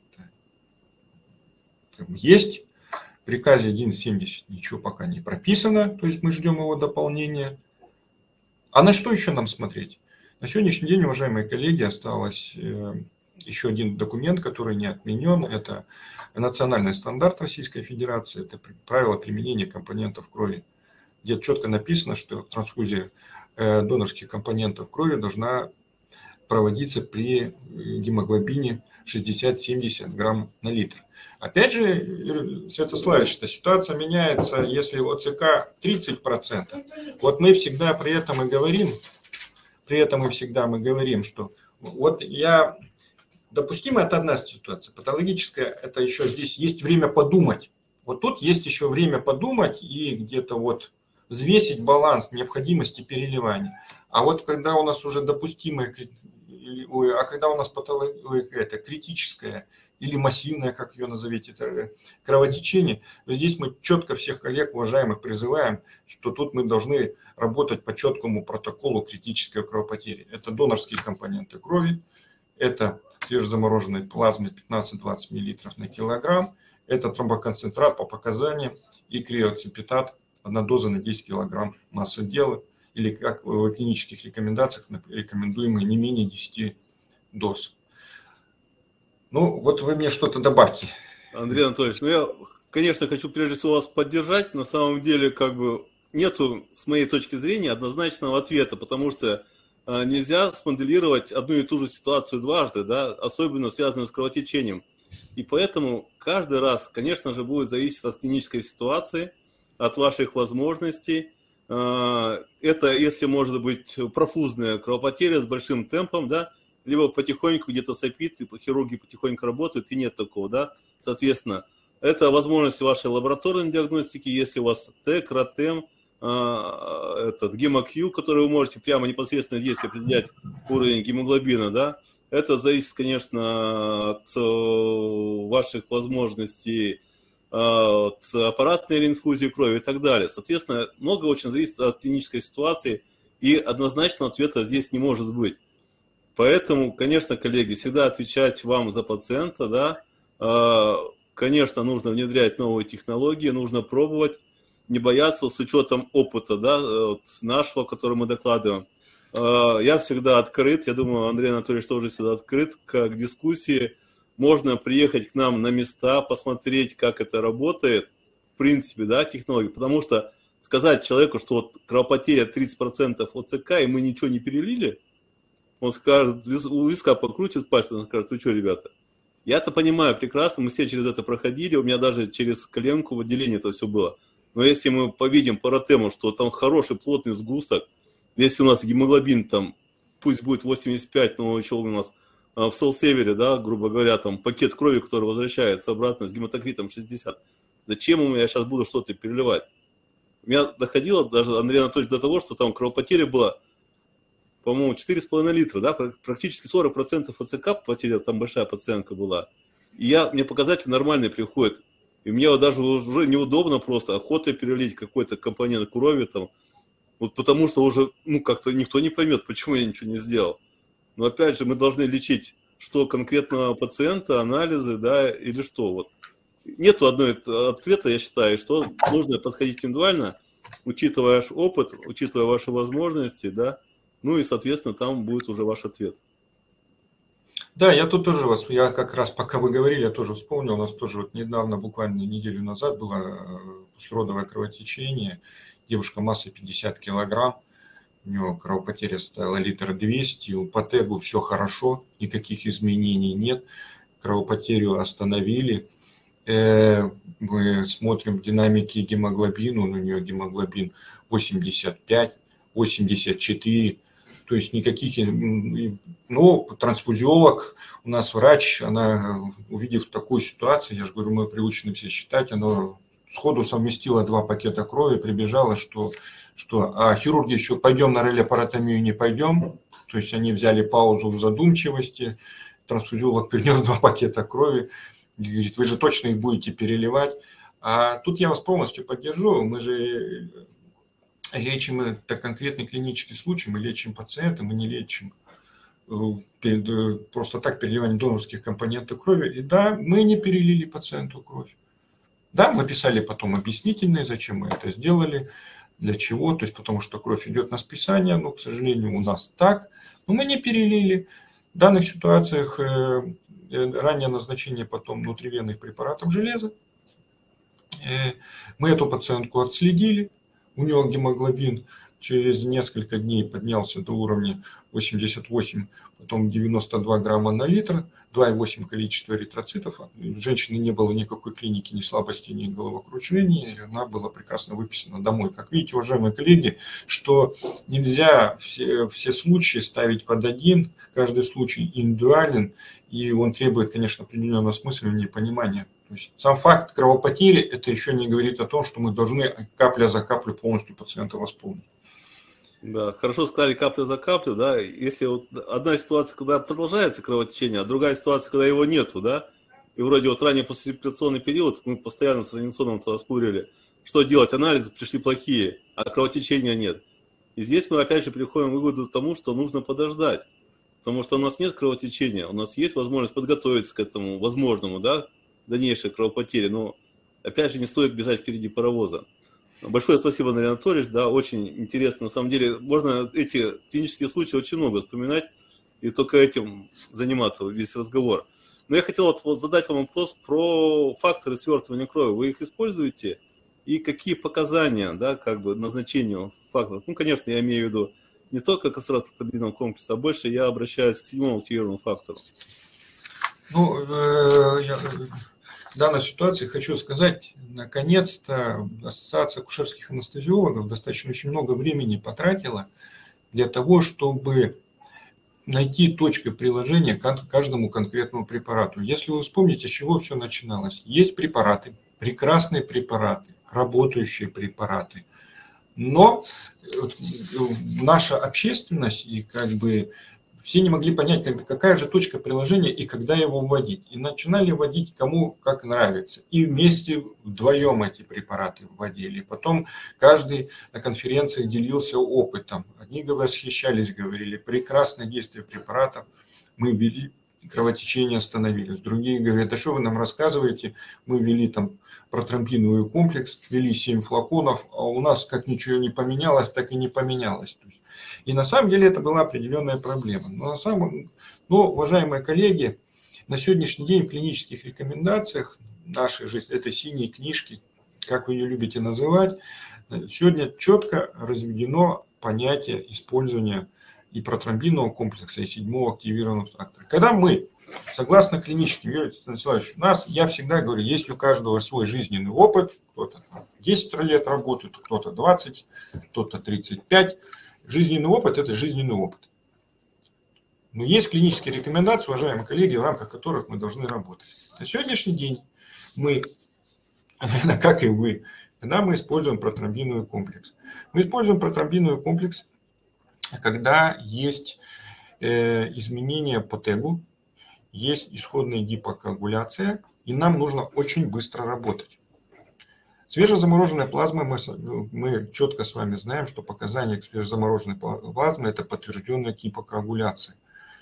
есть, в приказе одиннадцать семьдесят ничего пока не прописано, то есть мы ждем его дополнения. А на что еще нам смотреть? На сегодняшний день, уважаемые коллеги, осталось еще один документ, который не отменен. Это национальный стандарт Российской Федерации, это правила применения компонентов крови, где четко написано, что трансфузия донорских компонентов крови должна проводиться при гемоглобине шестьдесят - семьдесят грамм на литр. Опять же, Святославович, эта ситуация меняется, если ОЦК тридцать процентов. Вот мы всегда при этом и говорим, При этом мы всегда мы говорим, что вот я... Допустимо, это одна ситуация. Патологическая, это еще здесь есть время подумать. Вот тут есть еще время подумать, и где-то вот взвесить баланс необходимости переливания. А вот когда у нас уже допустимое, а когда у нас патология, это критическое или массивное, как ее назовите, это кровотечение, здесь мы четко всех коллег, уважаемых, призываем, что тут мы должны работать по четкому протоколу критической кровопотери. Это донорские компоненты крови, это свежезамороженной плазмы пятнадцать-двадцать миллилитров на килограмм, это тромбоконцентрат по показаниям и криоцепитат, одна доза на десять килограмм массы тела, или как в клинических рекомендациях рекомендуемые не менее десяти доз. Ну, вот вы мне что-то добавьте. Андрей Анатольевич, ну я, конечно, хочу прежде всего вас поддержать. На самом деле, как бы нету, с моей точки зрения, однозначного ответа, потому что а, нельзя смоделировать одну и ту же ситуацию дважды, да, особенно связанную с кровотечением. И поэтому каждый раз, конечно же, будет зависеть от клинической ситуации, от ваших возможностей. А, это, если может быть профузная кровопотеря с большим темпом, да, либо потихоньку где-то сопит, и хирурги потихоньку работают, и нет такого, да. Соответственно, это возможность вашей лабораторной диагностики, если у вас ТЭК, РАТЭМ, этот гемокью, который вы можете прямо непосредственно здесь определять уровень гемоглобина, да. Это зависит, конечно, от ваших возможностей, от аппаратной инфузии крови и так далее. Соответственно, много очень зависит от клинической ситуации, и однозначного ответа здесь не может быть. Поэтому, конечно, коллеги, всегда отвечать вам за пациента, да, конечно, нужно внедрять новые технологии, нужно пробовать, не бояться с учетом опыта, да, вот нашего, который мы докладываем. Я всегда открыт, я думаю, Андрей Анатольевич тоже всегда открыт к дискуссии. Можно приехать к нам на места, посмотреть, как это работает, в принципе, да, технологии, потому что сказать человеку, что вот кровопотеря тридцать процентов ОЦК, и мы ничего не перелили, он скажет, у виска покрутит пальцем, он скажет, вы что, ребята? Я-то понимаю прекрасно, мы все через это проходили, у меня даже через коленку в отделении это все было. Но если мы повидим по РАТЭМу, что там хороший плотный сгусток, если у нас гемоглобин там, пусть будет восемьдесят пять, но еще у нас в селсевере, да, грубо говоря, там пакет крови, который возвращается обратно с гематокритом шестьдесят, зачем ему я сейчас буду что-то переливать? У меня доходило даже, Андрей Анатольевич, до того, что там кровопотеря была, по-моему, четыре с половиной литра, да, практически сорок процентов АЦК потеря, там большая пациентка была. И я, мне показатель нормальный приходит. И мне вот даже уже неудобно просто охота перелить какой-то компонент крови там, вот потому что уже, ну, как-то никто не поймет, почему я ничего не сделал. Но опять же, мы должны лечить, что конкретного пациента, анализы, да, или что. Вот. Нету одной ответа, я считаю, что нужно подходить индивидуально, учитывая ваш опыт, учитывая ваши возможности, да. Ну и, соответственно, там будет уже ваш ответ. Да, я тут тоже вас, я как раз пока вы говорили, я тоже вспомнил, у нас тоже вот недавно, буквально неделю назад было послеродовое кровотечение, девушка массой пятьдесят килограмм, у нее кровопотеря стояла литр двести, по тегу все хорошо, никаких изменений нет, кровопотерю остановили. Мы смотрим динамики гемоглобина, у нее гемоглобин восемьдесят пять, восемьдесят четыре, то есть никаких, ну, трансфузиолог, у нас врач, она, увидев такую ситуацию, я же говорю, мы привычны все считать, она сходу совместила два пакета крови, прибежала, что, что а хирурги еще пойдем на релепаротомию, не пойдем, то есть они взяли паузу в задумчивости, трансфузиолог принес два пакета крови, и говорит, вы же точно их будете переливать, а тут я вас полностью поддержу, мы же лечим, это конкретный клинический случай, мы лечим пациента, мы не лечим просто так переливание донорских компонентов крови. И да, мы не перелили пациенту кровь. Да, мы писали потом объяснительные, зачем мы это сделали, для чего, то есть потому что кровь идет на списание, но, к сожалению, у нас так, но мы не перелили. В данных ситуациях раннее назначение потом внутривенных препаратов железа. Мы эту пациентку отследили. У него гемоглобин через несколько дней поднялся до уровня восемьдесят восемь, потом девяносто два грамма на литр, два и восемь количество эритроцитов. У женщины не было никакой клиники, ни слабости, ни головокружения, и она была прекрасно выписана домой. Как видите, уважаемые коллеги, что нельзя все, все случаи ставить под один, каждый случай индивидуален, и он требует, конечно, определенного осмысления и понимания. То есть сам факт кровопотери, это еще не говорит о том, что мы должны капля за каплей полностью пациента восполнить. Да, хорошо сказали капля за каплю, да, если вот одна ситуация, когда продолжается кровотечение, а другая ситуация, когда его нету, да, и вроде вот ранее послеоперационный период, мы постоянно с Раненсоном спорили, что делать, анализы пришли плохие, а кровотечения нет. И здесь мы опять же приходим к выводу к тому, что нужно подождать, потому что у нас нет кровотечения, у нас есть возможность подготовиться к этому возможному, да, дальнейшей кровопотери, но опять же не стоит бежать впереди паровоза. Большое спасибо, Андрей Анатольевич, да, очень интересно. На самом деле, можно эти клинические случаи очень много вспоминать и только этим заниматься, весь разговор. Но я хотел вот, вот задать вам вопрос про факторы свертывания крови. Вы их используете? И какие показания, да, как бы назначению факторов? Ну, конечно, я имею в виду не только кастрат-протамбинового комплекса, а больше я обращаюсь к седьмому активированному фактору. Ну, э, я... В данной ситуации хочу сказать, наконец-то Ассоциация акушерских анестезиологов достаточно очень много времени потратила для того, чтобы найти точку приложения к каждому конкретному препарату. Если вы вспомните, с чего все начиналось. Есть препараты, прекрасные препараты, работающие препараты, но наша общественность и как бы все не могли понять, какая же точка приложения и когда его вводить. И начинали вводить кому как нравится. И вместе вдвоем эти препараты вводили. И потом каждый на конференции делился опытом. Одни восхищались, говорили, прекрасное действие препаратов. Мы ввели, кровотечение остановились. Другие говорят, а что вы нам рассказываете? Мы ввели там протромбиновый комплекс, ввели семь флаконов, а у нас как ничего не поменялось, так и не поменялось. И на самом деле это была определенная проблема. Но, на самом, но, уважаемые коллеги, на сегодняшний день в клинических рекомендациях нашей жизни, этой синей книжки, как вы ее любите называть, сегодня четко разведено понятие использования и протромбинового комплекса, и седьмого активированного фактора. Когда мы, согласно клиническим, Юрий Станиславович, у нас, я всегда говорю, есть у каждого свой жизненный опыт, кто-то десять лет работает, кто-то двадцать, кто-то тридцать пять. Жизненный опыт – это жизненный опыт. Но есть клинические рекомендации, уважаемые коллеги, в рамках которых мы должны работать. На сегодняшний день мы, как и вы, когда мы используем протромбиновый комплекс. Мы используем протромбиновый комплекс, когда есть изменения по тегу, есть исходная гипокоагуляция, и нам нужно очень быстро работать. Свежезамороженная плазма, мы, мы четко с вами знаем, что показания к свежезамороженной плазме – это подтвержденная гипокоагуляция.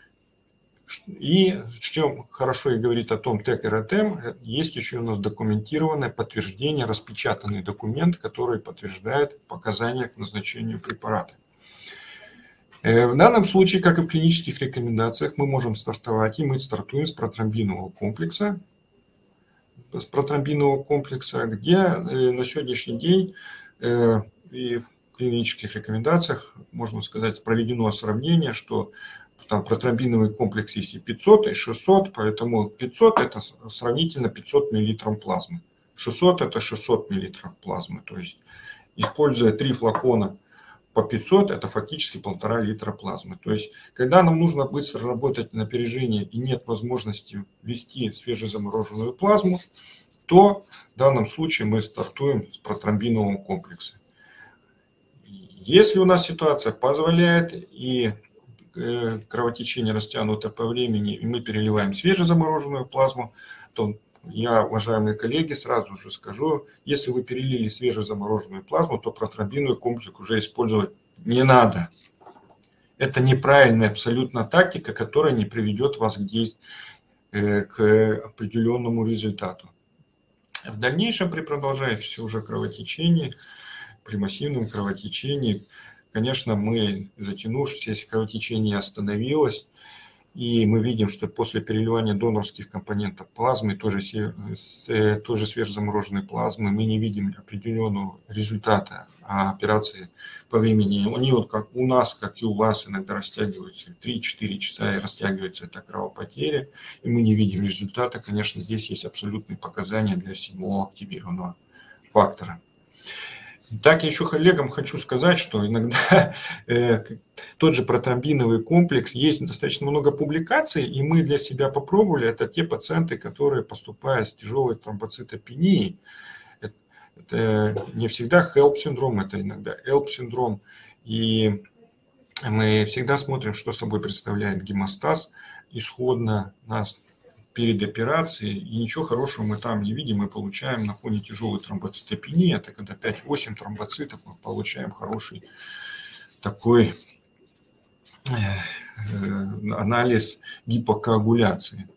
И в чем хорошо и говорит о том тег эр тэ эм, есть еще у нас документированное подтверждение, распечатанный документ, который подтверждает показания к назначению препарата. В данном случае, как и в клинических рекомендациях, мы можем стартовать, и мы стартуем с протромбинового комплекса, с протромбинового комплекса, где на сегодняшний день и в клинических рекомендациях, можно сказать, проведено сравнение, что там протромбиновый комплекс есть и пятьсот, и шестьсот, поэтому пятьсот это сравнительно пятьсот миллилитров плазмы, шестьсот это шестьсот миллилитров плазмы, то есть используя три флакона по пятьсот, это фактически полтора литра плазмы. То есть, когда нам нужно быстро работать на опережение и нет возможности ввести свежезамороженную плазму, то в данном случае мы стартуем с протромбинового комплекса. Если у нас ситуация позволяет и кровотечение растянуто по времени, и мы переливаем свежезамороженную плазму, то я, уважаемые коллеги, сразу же скажу, если вы перелили свежезамороженную плазму, то протромбиновый комплекс уже использовать не надо. Это неправильная абсолютно тактика, которая не приведет вас к, действ... к определенному результату. В дальнейшем при продолжающемся уже кровотечении, при массивном кровотечении, конечно, мы, затянувшись, если кровотечение остановилось, и мы видим, что после переливания донорских компонентов плазмы, тоже, тоже свежезамороженной плазмы, мы не видим определенного результата операции по времени. Они вот как у нас, как и у вас, иногда растягиваются три-четыре часа, и растягивается эта кровопотеря, и мы не видим результата. Конечно, здесь есть абсолютные показания для седьмого активированного фактора. Так, я еще коллегам хочу сказать, что иногда э, тот же протромбиновый комплекс, есть достаточно много публикаций, и мы для себя попробовали, это те пациенты, которые поступают с тяжелой тромбоцитопенией. Это, это не всегда HELP-синдром, это иногда ELP-синдром, и мы всегда смотрим, что собой представляет гемостаз исходно нас перед операцией, и ничего хорошего мы там не видим, мы получаем на фоне тяжелой тромбоцитопении, это когда пять-восемь тромбоцитов, мы получаем хороший такой анализ гипокоагуляции.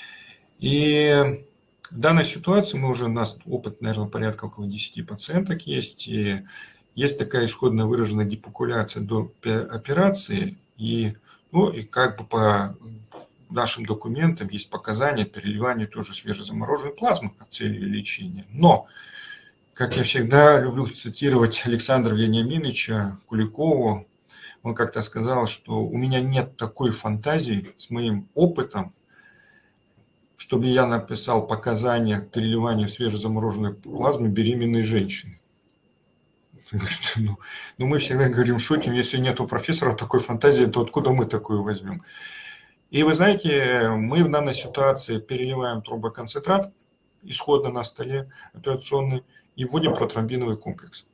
И в данной ситуации мы уже, у нас опыт, наверное, порядка около десяти пациенток есть, и есть такая исходно выраженная гипокоагуляция до операции, и, ну, и как бы по нашим документам есть показания переливания тоже свежезамороженной плазмы как целью лечения. Но, как я всегда люблю цитировать Александра Вениаминовича Куликову, он как-то сказал, что у меня нет такой фантазии с моим опытом, чтобы я написал показания к переливанию свежезамороженной плазмы беременной женщины. Ну, ну мы всегда говорим, шутим, если нет у профессора такой фантазии, то откуда мы такую возьмем? И вы знаете, мы в данной ситуации переливаем тромбоконцентрат исходно на столе операционный и вводим протромбиновый комплекс.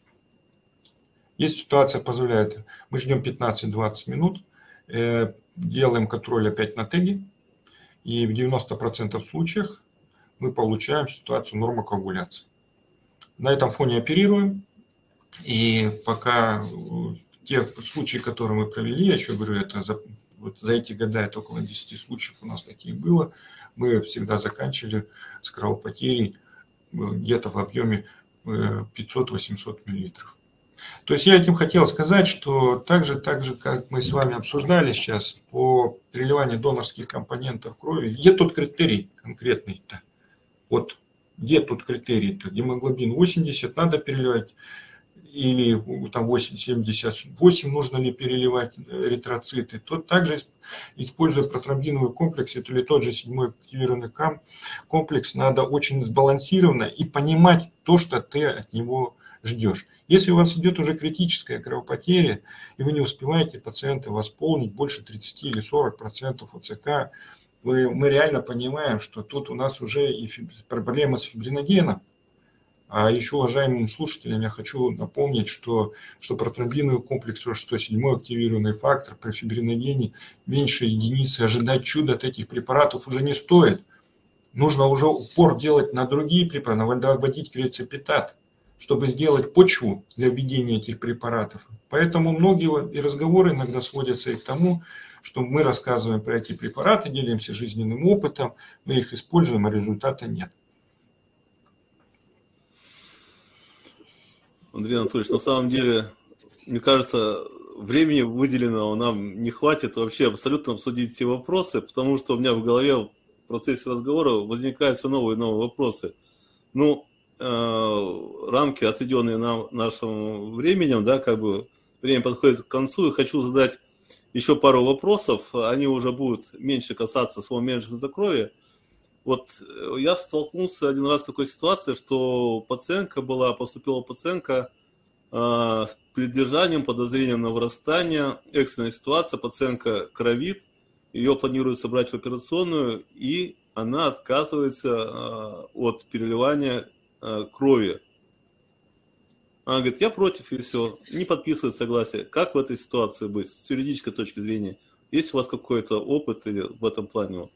Если ситуация позволяет, мы ждем пятнадцать-двадцать минут, делаем контроль опять на теге, и в девяноста процентах случаев мы получаем ситуацию нормокоагуляции. На этом фоне оперируем, и пока те случаи, которые мы провели, я еще говорю, это за Вот за эти годы, это около десяти случаев у нас таких было, мы всегда заканчивали с кровопотерей где-то в объеме пятьсот-восемьсот миллилитров. То есть я этим хотел сказать, что так же, так же, как мы с вами обсуждали сейчас по переливанию донорских компонентов крови, где тот критерий конкретный-то? Вот где тут критерий-то? Гемоглобин восемьдесят надо переливать, или там восемьдесят восемь нужно ли переливать эритроциты, то также, используя протромбиновый комплекс, это или тот же седьмой активированный комплекс, надо очень сбалансированно и понимать то, что ты от него ждешь. Если у вас идет уже критическая кровопотеря, и вы не успеваете пациента восполнить больше тридцати или сорока процентов ОЦК, мы, мы реально понимаем, что тут у нас уже и проблема с фибриногеном. А еще, уважаемым слушателям, я хочу напомнить, что, что протромбиновый комплекс сто седьмой активированный фактор при фибриногене меньше единицы. Ожидать чуда от этих препаратов уже не стоит. Нужно уже упор делать на другие препараты, надо вводить крецепитат, чтобы сделать почву для введения этих препаратов. Поэтому многие и разговоры иногда сводятся и к тому, что мы рассказываем про эти препараты, делимся жизненным опытом, мы их используем, а результата нет. Андрей Анатольевич, на самом деле, мне кажется, времени выделенного нам не хватит вообще абсолютно обсудить все вопросы, потому что у меня в голове в процессе разговора возникают все новые и новые вопросы. Ну, э, рамки, отведенные нам нашим временем, да, как бы время подходит к концу, и хочу задать еще пару вопросов, они уже будут меньше касаться своего менеджмента крови. Вот я столкнулся один раз с такой ситуацией, что пациентка была, поступила пациентка э, с придержанием, подозрением на вырастание, экстренная ситуация, пациентка кровит, ее планируют собрать в операционную, и она отказывается э, от переливания э, крови. Она говорит, я против, и все, не подписывает согласие. Как в этой ситуации быть с юридической точки зрения? Есть у вас какой-то опыт или в этом плане?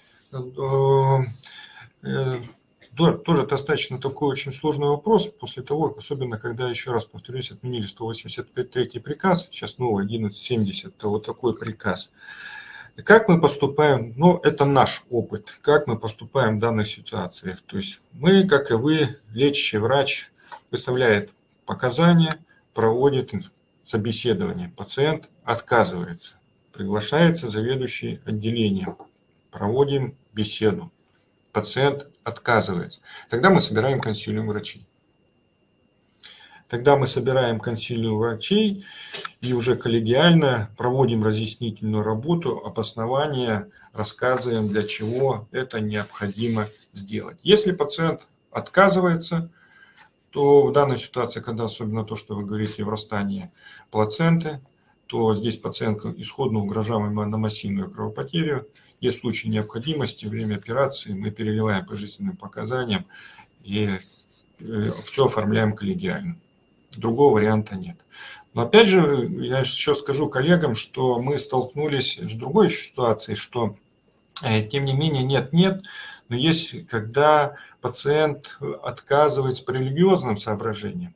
Тоже достаточно такой очень сложный вопрос, после того, особенно когда, еще раз повторюсь, отменили сто восемьдесят третий приказ, сейчас новый одиннадцать семьдесят, то вот такой приказ. И как мы поступаем, ну, это наш опыт, как мы поступаем в данных ситуациях. То есть мы, как и вы, лечащий врач, выставляет показания, проводит собеседование, пациент отказывается приглашается заведующий отделением, проводим беседу. Пациент отказывается. Тогда мы собираем консилиум врачей. Тогда мы собираем консилиум врачей и уже коллегиально проводим разъяснительную работу, обоснование, рассказываем, для чего это необходимо сделать. Если пациент отказывается, то в данной ситуации, когда особенно то, что вы говорите, врастание плаценты, то здесь пациент исходно угрожаемый на массивную кровопотерю. Есть в случае необходимости, время операции мы переливаем по жизненным показаниям и все оформляем коллегиально. Другого варианта нет. Но опять же, я еще скажу коллегам, что мы столкнулись с другой ситуацией, что тем не менее нет-нет, но есть, когда пациент отказывается по религиозным соображениям.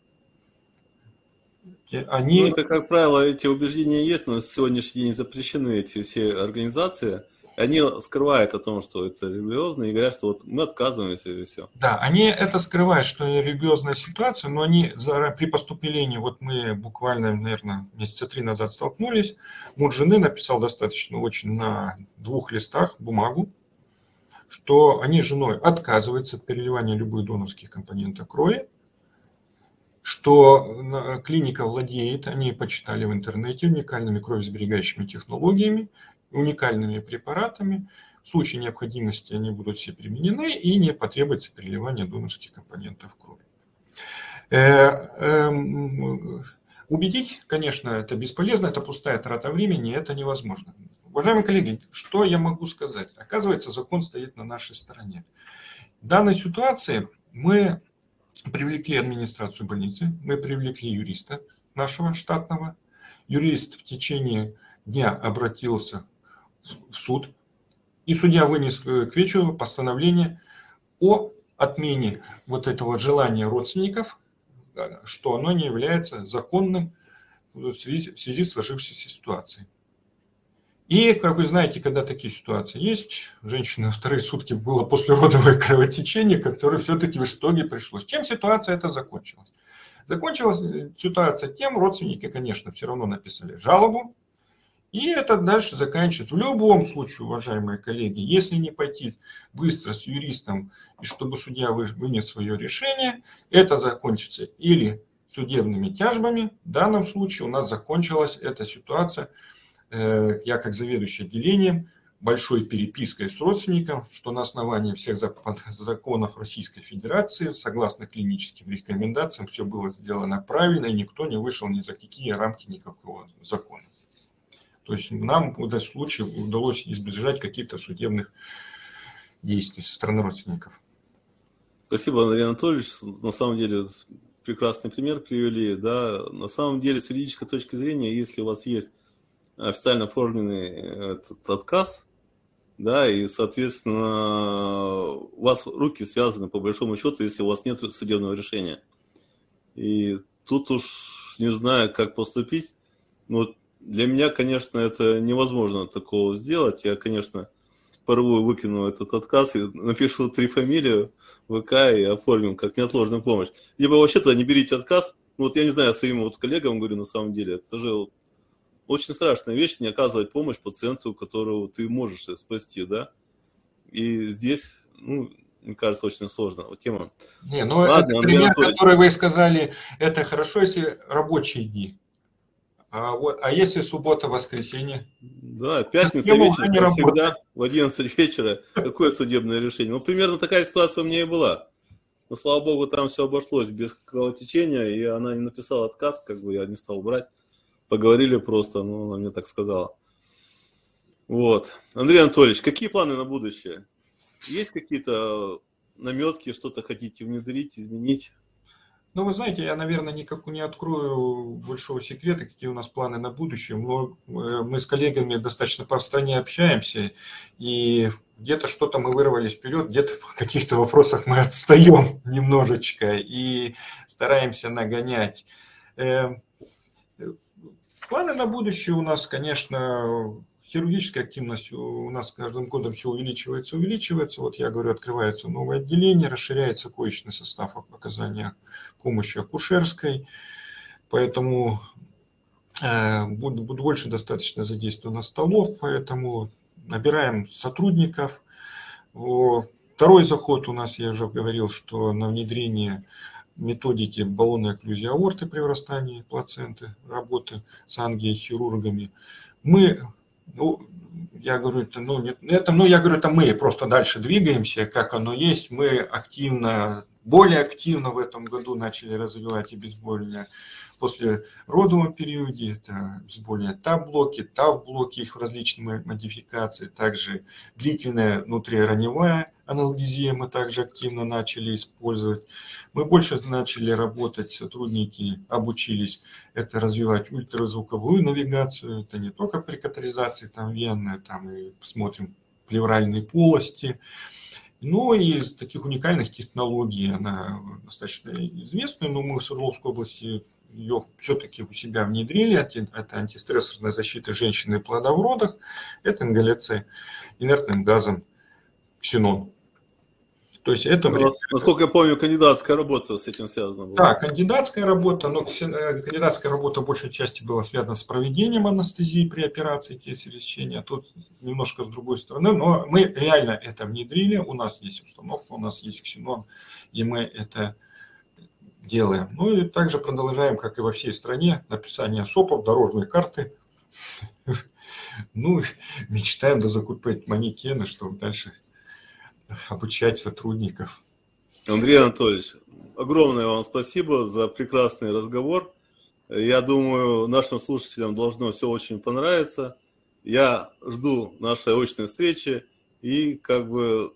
Они... Ну, это, как правило, эти убеждения есть, но на сегодняшний день запрещены эти все организации. Они скрывают о том, что это религиозно, и говорят, что вот мы отказываемся, и все. Да, они это скрывают, что религиозная ситуация, но они при поступлении, вот мы буквально, наверное, месяца три назад столкнулись, муж жены написал достаточно очень на двух листах бумагу, что они с женой отказываются от переливания любых донорских компонентов крови, что клиника владеет, они почитали в интернете, уникальными кровосберегающими технологиями, уникальными препаратами. В случае необходимости они будут все применены и не потребуется переливание донорских компонентов крови. Убедить, конечно, это бесполезно, это пустая трата времени, это невозможно. Уважаемые коллеги, что я могу сказать? Оказывается, закон стоит на нашей стороне. В данной ситуации мы привлекли администрацию больницы, мы привлекли юриста нашего штатного. Юрист в течение дня обратился в суд, и судья вынес к вечеру постановление о отмене вот этого желания родственников, что оно не является законным в связи, в связи с сложившейся ситуацией. И, как вы знаете, когда такие ситуации есть, женщина вторые сутки было послеродовое кровотечение, которое все-таки в итоге пришлось. Чем ситуация эта закончилась? Закончилась ситуация тем, родственники, конечно, все равно написали жалобу, и это дальше заканчивается. В любом случае, уважаемые коллеги, если не пойти быстро с юристом, и чтобы судья вынес свое решение, это закончится или судебными тяжбами. В данном случае у нас закончилась эта ситуация, я как заведующий отделением, большой перепиской с родственником, что на основании всех законов Российской Федерации, согласно клиническим рекомендациям, все было сделано правильно, и никто не вышел ни за какие рамки никакого закона. То есть нам в этом случае удалось избежать каких-то судебных действий со стороны родственников. Спасибо, Андрей Анатольевич. На самом деле прекрасный пример привели. Да? На самом деле, с юридической точки зрения, если у вас есть официально оформленный этот отказ, да, и, соответственно, у вас руки связаны, по большому счету, если у вас нет судебного решения. И тут уж не знаю, как поступить. Но для меня, конечно, это невозможно такого сделать. Я, конечно, порву выкину этот отказ и напишу три фамилии в ВК и оформим как неотложную помощь. Либо вообще-то не берите отказ. Ну, вот я не знаю, своим вот коллегам говорю, на самом деле, это же очень страшная вещь, не оказывать помощь пациенту, которого ты можешь спасти, да. И здесь, ну, мне кажется, очень сложная тема. Не, ну, Ладно, это пример, который вы сказали, это хорошо, если рабочие дни. А, вот, а если суббота, воскресенье? Да, пятница вечер, как всегда, в одиннадцать вечера. Какое судебное решение? Ну, примерно такая ситуация у меня и была. Но, слава богу, там все обошлось без кровотечения, и она не написала отказ, как бы я не стал брать. Поговорили просто, ну, она мне так сказала. Вот. Андрей Анатольевич, какие планы на будущее? Есть какие-то наметки, что-то хотите внедрить, изменить? Ну, вы знаете, я, наверное, никак не открою большого секрета, какие у нас планы на будущее. Но мы с коллегами достаточно по стране общаемся, и где-то что-то мы вырвались вперед, где-то в каких-то вопросах мы отстаем немножечко и стараемся нагонять. Планы на будущее у нас, конечно, хирургическая активность у нас с каждым годом все увеличивается, увеличивается. Вот я говорю, открывается новое отделение, расширяется коечный состав оказания помощи акушерской. Поэтому будет, будет больше достаточно задействовано столов, поэтому набираем сотрудников. Второй заход у нас, я уже говорил, что на внедрение методики баллонной окклюзии аорты при врастании плаценты, работы с ангиохирургами. Мы, ну, я говорю, это, ну, нет, это, ну, я говорю, это мы просто дальше двигаемся, как оно есть. Мы активно, более активно в этом году начали развивать и безбольное после родовом периоде, это безбольные ТАП-блоки, ТАВ-блоки, их различные модификации, также длительная внутрираневая аналгезия мы также активно начали использовать. Мы больше начали работать, сотрудники обучились это развивать ультразвуковую навигацию, это не только при катетеризации там венная, там и смотрим плевральные полости. Ну и из таких уникальных технологий, она достаточно известная, но мы в Свердловской области ее все-таки у себя внедрили. Это антистрессорная защита женщины и плода в родах. Это ингаляция инертным газом ксенон. То есть это... У нас, насколько я помню, кандидатская работа с этим связана была. Да, кандидатская работа, но кандидатская работа в большей части была связана с проведением анестезии при операции кесарево сечения, а тут немножко с другой стороны. Но мы реально это внедрили, у нас есть установка, у нас есть ксенон, и мы это делаем. Ну и также продолжаем, как и во всей стране, написание СОПов, дорожные карты. Ну, мечтаем да закупить манекены, чтобы дальше обучать сотрудников. Андрей Анатольевич, огромное вам спасибо за прекрасный разговор. Я думаю, нашим слушателям должно все очень понравиться. Я жду нашей очной встречи и как бы,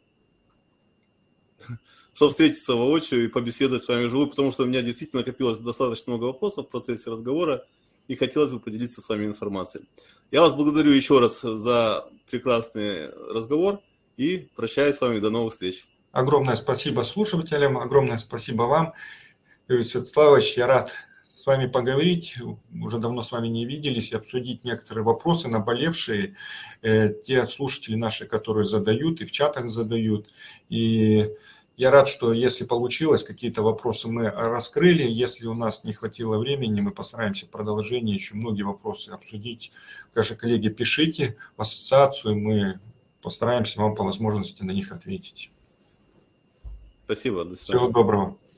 чтобы встретиться воочию и побеседовать с вами вживую, потому что у меня действительно накопилось достаточно много вопросов в процессе разговора и хотелось бы поделиться с вами информацией. Я вас благодарю еще раз за прекрасный разговор и прощаюсь с вами до новых встреч. Огромное спасибо слушателям, огромное спасибо вам, Юрий Святославович. Я рад с вами поговорить. Уже давно с вами не виделись и обсудить некоторые вопросы, наболевшие. Э, те слушатели наши, которые задают и в чатах задают. И я рад, что если получилось, какие-то вопросы мы раскрыли. Если у нас не хватило времени, мы постараемся в продолжении еще многие вопросы обсудить. Конечно, коллеги, пишите в ассоциацию, мы постараемся вам по возможности на них ответить. Спасибо, до свидания. Всего доброго.